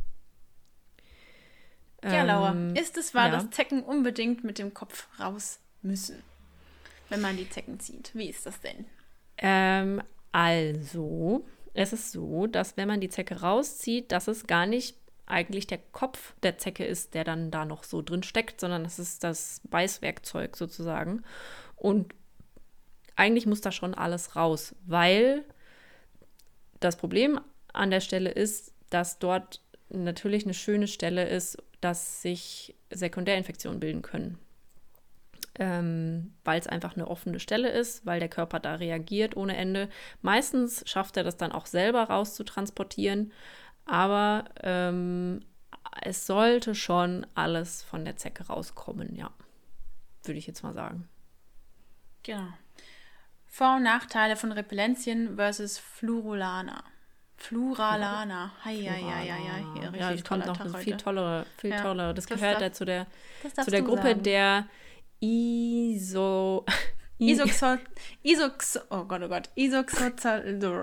Ja, Laura, ähm, ist es wahr, ja. dass Zecken unbedingt mit dem Kopf raus müssen, wenn man die Zecken zieht? Wie ist das denn? Ähm, also, es ist so, dass wenn man die Zecke rauszieht, dass es gar nicht eigentlich der Kopf der Zecke ist, der dann da noch so drin steckt, sondern es ist das Beißwerkzeug sozusagen. Und eigentlich muss da schon alles raus, weil das Problem an der Stelle ist, dass dort natürlich eine schöne Stelle ist, dass sich Sekundärinfektionen bilden können. Ähm, weil es einfach eine offene Stelle ist, weil der Körper da reagiert ohne Ende. Meistens schafft er das dann auch selber rauszutransportieren, aber ähm, es sollte schon alles von der Zecke rauskommen, ja. Würde ich jetzt mal sagen. Genau. Vor- und Nachteile von Repellenzien versus Fluralana. Fluralana. Hei, hei, hei, hei, hei. Ja, es kommt noch eine viel tollere, viel Ja, tollere. Das, das gehört darf- ja zu der, Das zu darfst der du Gruppe sagen. der Iso... Isoxol... Isox... Oh Gott, oh Gott. Isoxozal...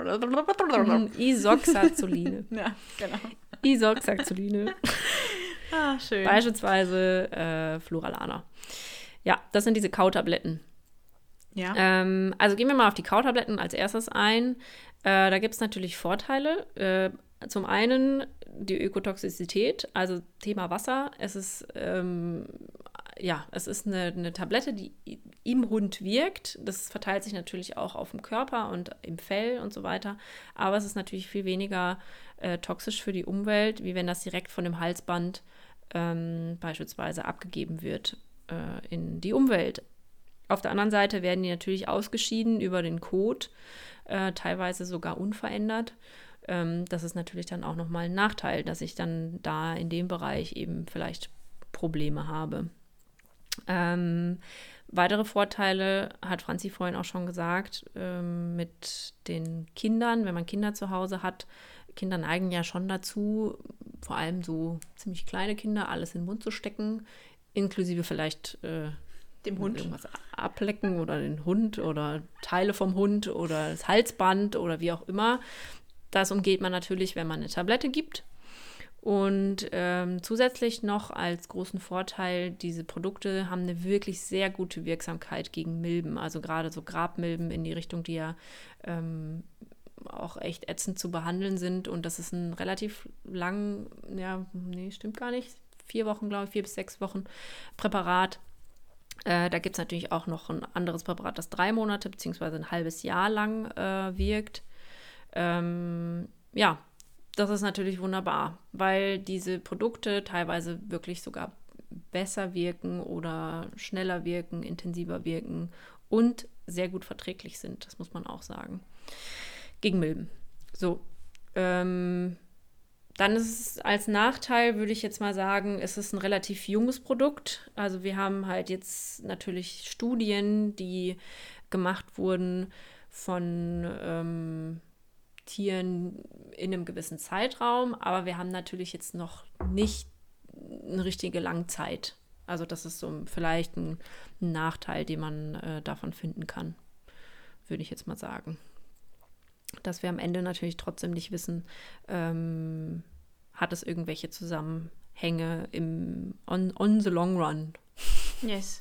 Isoxazoline. Ja, genau. Isoxazoline. Ah, schön. Beispielsweise äh, Fluralana. Ja, das sind diese Kautabletten. Ja. Ähm, also gehen wir mal auf die Kautabletten als erstes ein. Äh, da gibt es natürlich Vorteile. Äh, zum einen die Ökotoxizität, also Thema Wasser. Es ist, ähm, ja, es ist eine, eine Tablette, die im Hund wirkt. Das verteilt sich natürlich auch auf dem Körper und im Fell und so weiter. Aber es ist natürlich viel weniger äh, toxisch für die Umwelt, wie wenn das direkt von dem Halsband ähm, beispielsweise abgegeben wird äh, in die Umwelt. Auf der anderen Seite werden die natürlich ausgeschieden über den Kot, äh, teilweise sogar unverändert. Ähm, das ist natürlich dann auch nochmal ein Nachteil, dass ich dann da in dem Bereich eben vielleicht Probleme habe. Ähm, weitere Vorteile hat Franzi vorhin auch schon gesagt, ähm, mit den Kindern, wenn man Kinder zu Hause hat. Kinder neigen ja schon dazu, vor allem so ziemlich kleine Kinder, alles in den Mund zu stecken, inklusive vielleicht äh, Dem Hund. irgendwas ablecken oder den Hund oder Teile vom Hund oder das Halsband oder wie auch immer. Das umgeht man natürlich, wenn man eine Tablette gibt. Und ähm, zusätzlich noch als großen Vorteil, diese Produkte haben eine wirklich sehr gute Wirksamkeit gegen Milben. Also gerade so Grabmilben in die Richtung, die ja ähm, auch echt ätzend zu behandeln sind. Und das ist ein relativ lang, ja, nee, stimmt gar nicht, vier Wochen, glaube ich, vier bis sechs Wochen Präparat. Äh, da gibt es natürlich auch noch ein anderes Präparat, das drei Monate bzw. ein halbes Jahr lang äh, wirkt. Ähm, ja, das ist natürlich wunderbar, weil diese Produkte teilweise wirklich sogar besser wirken oder schneller wirken, intensiver wirken und sehr gut verträglich sind, das muss man auch sagen. Gegen Milben. So, ähm, dann ist es als Nachteil, würde ich jetzt mal sagen, ist es ein relativ junges Produkt. Also wir haben halt jetzt natürlich Studien, die gemacht wurden von ähm, Tieren in einem gewissen Zeitraum, aber wir haben natürlich jetzt noch nicht eine richtige Langzeit. Also das ist so vielleicht ein, ein Nachteil, den man äh, davon finden kann, würde ich jetzt mal sagen. Dass wir am Ende natürlich trotzdem nicht wissen, ähm, hat es irgendwelche Zusammenhänge im on, on the long run. Yes.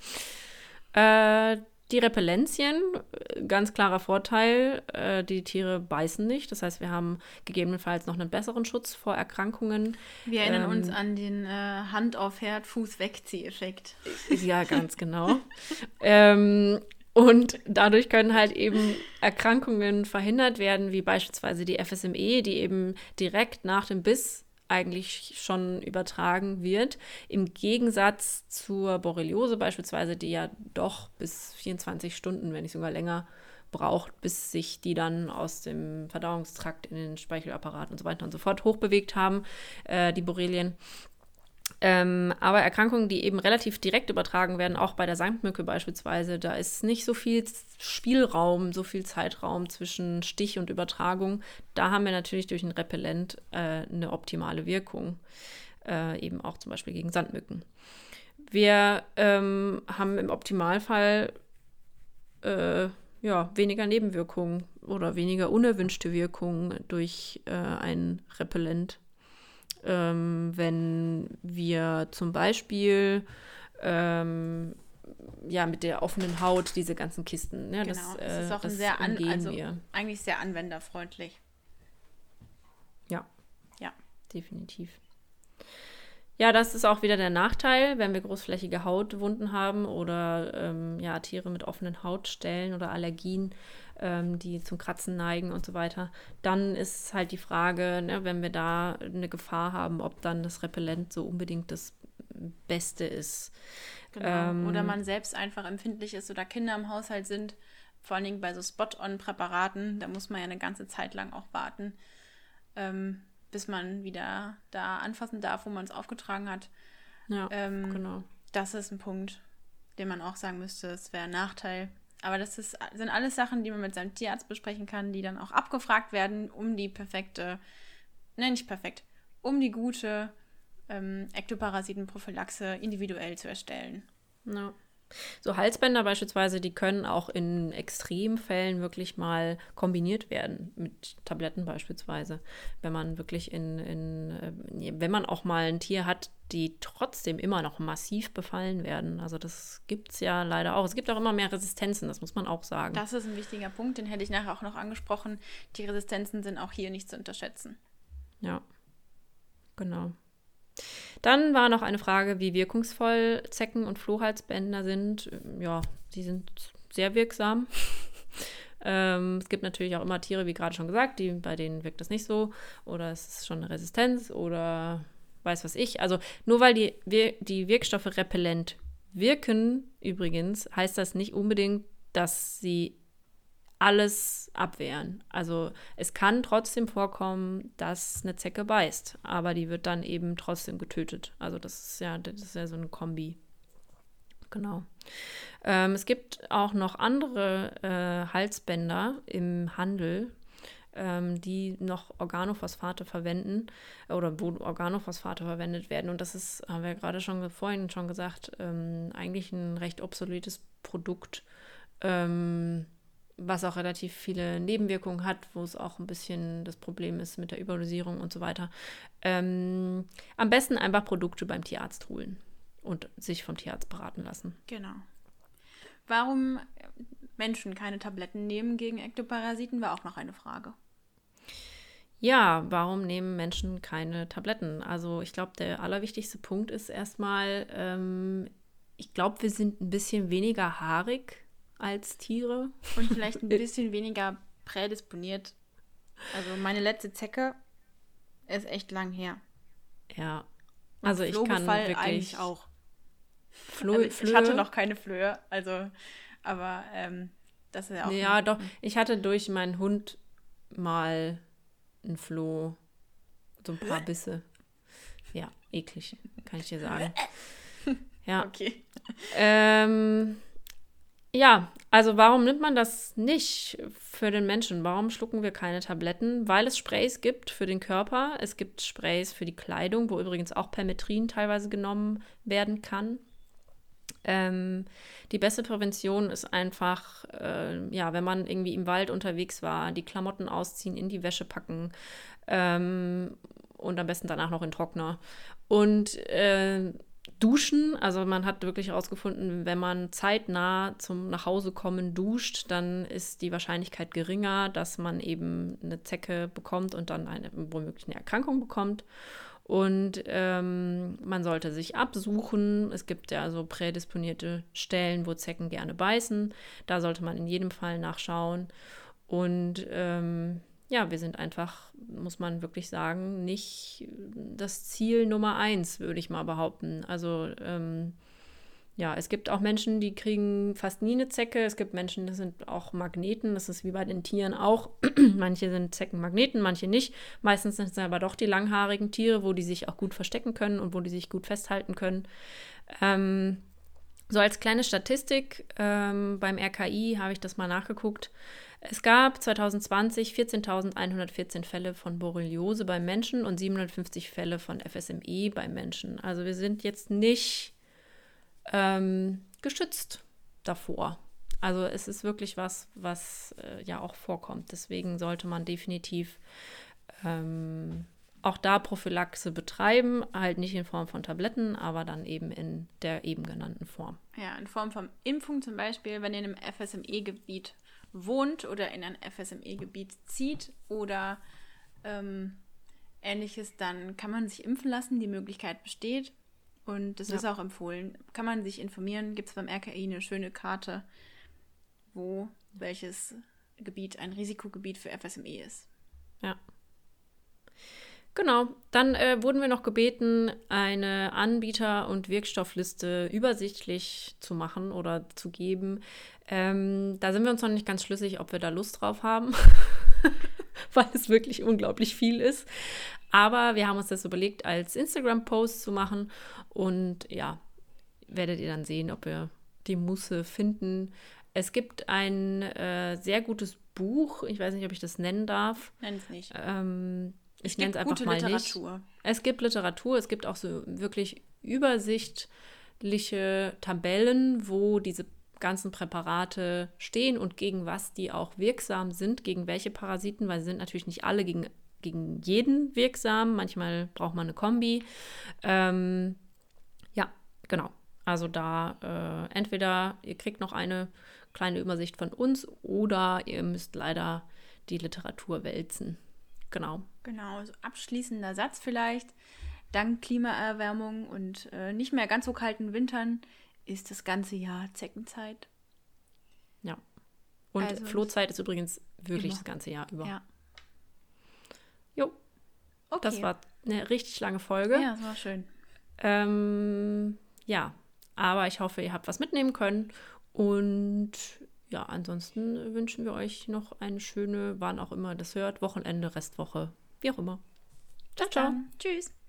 Äh, die Repellenzien, ganz klarer Vorteil, äh, die Tiere beißen nicht. Das heißt, wir haben gegebenenfalls noch einen besseren Schutz vor Erkrankungen. Wir erinnern ähm, uns an den äh, Hand auf Herd, Fuß wegzieh-Effekt. Ja, ganz genau. ähm, Und dadurch können halt eben Erkrankungen verhindert werden, wie beispielsweise die F S M E, die eben direkt nach dem Biss eigentlich schon übertragen wird. Im Gegensatz zur Borreliose beispielsweise, die ja doch bis vierundzwanzig Stunden, wenn nicht sogar länger, braucht, bis sich die dann aus dem Verdauungstrakt in den Speichelapparat und so weiter und so fort hochbewegt haben, äh, die Borrelien. Ähm, aber Erkrankungen, die eben relativ direkt übertragen werden, auch bei der Sandmücke beispielsweise, da ist nicht so viel Spielraum, so viel Zeitraum zwischen Stich und Übertragung. Da haben wir natürlich durch ein Repellent äh, eine optimale Wirkung, äh, eben auch zum Beispiel gegen Sandmücken. Wir ähm, haben im Optimalfall äh, ja, weniger Nebenwirkungen oder weniger unerwünschte Wirkungen durch äh, ein Repellent. Ähm, wenn wir zum Beispiel ähm, ja, mit der offenen Haut diese ganzen Kisten, ne, genau, das, es äh, ist auch das ein sehr an, also wir. eigentlich sehr anwenderfreundlich. Ja, ja, definitiv. Ja, das ist auch wieder der Nachteil, wenn wir großflächige Hautwunden haben oder ähm, ja, Tiere mit offenen Hautstellen oder Allergien, ähm, die zum Kratzen neigen und so weiter. Dann ist halt die Frage, ne, wenn wir da eine Gefahr haben, ob dann das Repellent so unbedingt das Beste ist. Genau. Ähm, oder man selbst einfach empfindlich ist oder Kinder im Haushalt sind, vor allen Dingen bei so Spot-on-Präparaten, da muss man ja eine ganze Zeit lang auch warten, ähm, bis man wieder da anfassen darf, wo man es aufgetragen hat. Ja, ähm, genau. Das ist ein Punkt, den man auch sagen müsste, es wäre ein Nachteil. Aber das ist, sind alles Sachen, die man mit seinem Tierarzt besprechen kann, die dann auch abgefragt werden, um die perfekte, ne, nicht perfekt, um die gute ähm, Ektoparasitenprophylaxe individuell zu erstellen. Ja. So Halsbänder beispielsweise, die können auch in Extremfällen wirklich mal kombiniert werden mit Tabletten beispielsweise. Wenn man wirklich in, in, wenn man auch mal ein Tier hat, die trotzdem immer noch massiv befallen werden. Also das gibt es ja leider auch. Es gibt auch immer mehr Resistenzen, das muss man auch sagen. Das ist ein wichtiger Punkt, den hätte ich nachher auch noch angesprochen. Die Resistenzen sind auch hier nicht zu unterschätzen. Ja, genau. Dann war noch eine Frage, wie wirkungsvoll Zecken- und Flohhalsbänder sind. Ja, die sind sehr wirksam. ähm, es gibt natürlich auch immer Tiere, wie gerade schon gesagt, die, bei denen wirkt das nicht so. Oder es ist schon eine Resistenz oder weiß was ich. Also nur weil die, die Wirkstoffe repellent wirken, übrigens, heißt das nicht unbedingt, dass sie alles abwehren. Also es kann trotzdem vorkommen, dass eine Zecke beißt, aber die wird dann eben trotzdem getötet. Also das ist ja, das ist ja so eine Kombi. Genau. Ähm, es gibt auch noch andere äh, Halsbänder im Handel, ähm, die noch Organophosphate verwenden oder wo Organophosphate verwendet werden. Und das ist, haben wir gerade schon vorhin schon gesagt, ähm, eigentlich ein recht obsoletes Produkt, ähm, was auch relativ viele Nebenwirkungen hat, wo es auch ein bisschen das Problem ist mit der Überdosierung und so weiter. Ähm, am besten einfach Produkte beim Tierarzt holen und sich vom Tierarzt beraten lassen. Genau. Warum Menschen keine Tabletten nehmen gegen Ektoparasiten, war auch noch eine Frage. Ja, warum nehmen Menschen keine Tabletten? Also ich glaube, der allerwichtigste Punkt ist erstmal, ähm, ich glaube, wir sind ein bisschen weniger haarig als Tiere. Und vielleicht ein bisschen weniger prädisponiert. Also meine letzte Zecke ist echt lang her. Ja. Und Also ich kann wirklich eigentlich auch. Flö- also ich, Flöhe. ich hatte noch keine Flöhe, also aber ähm, Das ist ja auch. Ja, doch. Ich hatte durch meinen Hund mal ein Floh, so ein paar Bisse. Ja, eklig, kann ich dir sagen. Ja. Okay. Ähm, ja, also warum nimmt man das nicht für den Menschen? Warum schlucken wir keine Tabletten? Weil es Sprays gibt für den Körper. Es gibt Sprays für die Kleidung, wo übrigens auch Permetrin teilweise genommen werden kann. Ähm, die beste Prävention ist einfach, äh, ja, wenn man irgendwie im Wald unterwegs war, die Klamotten ausziehen, in die Wäsche packen ähm, und am besten danach noch in den Trockner. Und äh, duschen, also man hat wirklich herausgefunden, wenn man zeitnah zum Nachhausekommen duscht, dann ist die Wahrscheinlichkeit geringer, dass man eben eine Zecke bekommt und dann eine womöglich eine Erkrankung bekommt. Und ähm, man sollte sich absuchen. Es gibt ja so prädisponierte Stellen, wo Zecken gerne beißen. Da sollte man in jedem Fall nachschauen. Und ähm, ja, wir sind einfach, muss man wirklich sagen, nicht das Ziel Nummer eins, würde ich mal behaupten. Also ähm, ja, es gibt auch Menschen, die kriegen fast nie eine Zecke. Es gibt Menschen, das sind auch Magneten. Das ist wie bei den Tieren auch. Manche sind Zeckenmagneten, manche nicht. Meistens sind es aber doch die langhaarigen Tiere, wo die sich auch gut verstecken können und wo die sich gut festhalten können. Ähm, so als kleine Statistik, ähm, beim R K I habe ich das mal nachgeguckt. Es gab zwanzig zwanzig vierzehntausendeinhundertvierzehn Fälle von Borreliose beim Menschen und siebenhundertfünfzig Fälle von F S M E beim Menschen. Also wir sind jetzt nicht ähm, geschützt davor. Also es ist wirklich was, was äh, ja auch vorkommt. Deswegen sollte man definitiv ähm, auch da Prophylaxe betreiben, halt nicht in Form von Tabletten, aber dann eben in der eben genannten Form. Ja, in Form von Impfung zum Beispiel, wenn ihr in einem F S M E-Gebiet wohnt oder in ein F S M E-Gebiet zieht oder ähm, Ähnliches, dann kann man sich impfen lassen. Die Möglichkeit besteht. Und das ja. ist auch empfohlen. Kann man sich informieren, gibt es beim R K I eine schöne Karte, wo welches Gebiet ein Risikogebiet für F S M E ist. Ja. Genau, dann äh, wurden wir noch gebeten, eine Anbieter- und Wirkstoffliste übersichtlich zu machen oder zu geben. Ähm, da sind wir uns noch nicht ganz schlüssig, ob wir da Lust drauf haben, weil es wirklich unglaublich viel ist. Aber wir haben uns das überlegt, als Instagram-Post zu machen. Und ja, werdet ihr dann sehen, ob wir die Muße finden. Es gibt ein äh, sehr gutes Buch. Ich weiß nicht, ob ich das nennen darf. Nenn es nicht. Ähm, ich nenne es einfach gute mal Literatur. nicht. Es gibt Literatur. Es gibt auch so wirklich übersichtliche Tabellen, wo diese ganzen Präparate stehen und gegen was die auch wirksam sind, gegen welche Parasiten, weil sie sind natürlich nicht alle gegen gegen jeden wirksam. Manchmal braucht man eine Kombi. Ähm, ja, genau. Also da äh, entweder ihr kriegt noch eine kleine Übersicht von uns oder ihr müsst leider die Literatur wälzen. Genau. Genau, so abschließender Satz vielleicht. Dank Klimaerwärmung und äh, nicht mehr ganz so kalten Wintern ist das ganze Jahr Zeckenzeit. Ja. Und also, Flohzeit ist übrigens wirklich immer. Das ganze Jahr über. Ja. Jo. Okay. Das war eine richtig lange Folge. Ja, das war schön. Ähm, ja, aber ich hoffe, ihr habt was mitnehmen können. Und ja, ansonsten wünschen wir euch noch eine schöne, wann auch immer das hört, Wochenende, Restwoche, wie auch immer. Ciao, ciao. Dann. Tschüss.